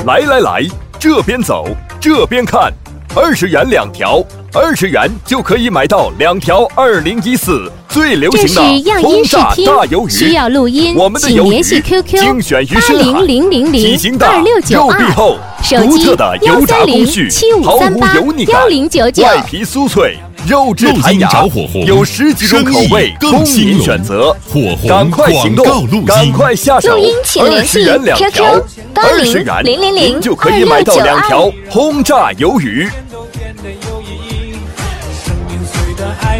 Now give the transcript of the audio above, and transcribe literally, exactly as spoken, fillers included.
来来来，这边走，这边看，二十元两条，二十元就可以买到两条二零一四最流行的轰炸大鱿鱼。 需要录音， 我们的鱿鱼请联系 Q Q 精选于八零零零零二六九二，手机幺三零七五三八幺零九九。 外皮酥脆，肉质弹牙，有十几种口味供您选择。赶快行动，赶快下手！ 录音请联系 Q Q 八零零零零就可以买到两条轰炸鱿鱼。